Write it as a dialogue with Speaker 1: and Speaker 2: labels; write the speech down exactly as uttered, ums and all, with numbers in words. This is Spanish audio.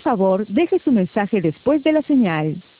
Speaker 1: favor, deje su mensaje después de la señal.